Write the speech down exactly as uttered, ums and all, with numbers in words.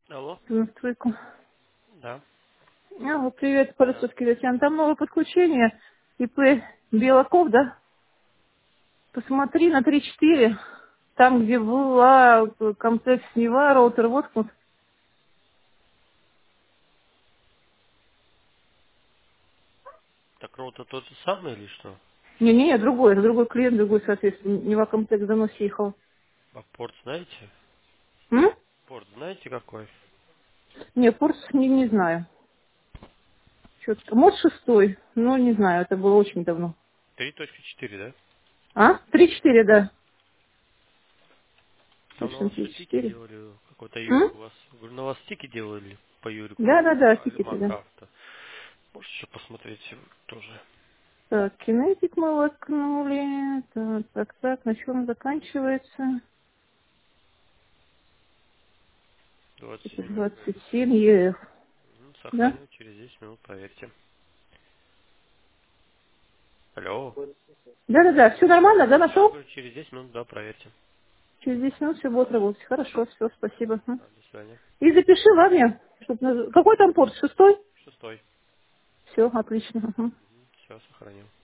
Алло? Настройку. Да. А, вот привет, Да. Парасовский Татьяна. Там новое подключение. ИП Белоков, да? Посмотри на три четыре. Там, где была э, комплекс Нева, роутер воткнут. Так роутер тот же самый или что? Не-не-не, другой, это другой клиент, другой, соответственно. Нева комплекс давно съехал. А порт знаете? М? Порт знаете какой? Не, курс не, не знаю. Что-то. Может, шестой, но не знаю, это было очень давно. три точка четыре, да? А? Три четыре, да. Там на Точно вас три стики четыре. делали, какой-то М? Юрик у вас. Говорю, на вас стики делали по Юрику Да, да, Альма, да, тикеты, Альма да. Крафта. Можете еще посмотреть тоже. Так, кинетик мы воткнули. Так, так, так, на чем заканчивается? двадцать Это семь ноль пять. двадцать семь ЕФ, М, да? Сохраню через десять минут, проверьте. Алло. Да-да-да, все нормально, да, Да, нашел? говорю, через десять минут, да, проверьте. Через десять минут все будет работать. Хорошо, все, спасибо. М. Да, до свидания. И запиши, ладно? Чтоб наз- Какой там порт? Шестой? Шестой. Все, отлично. Мгм. Все, сохранил.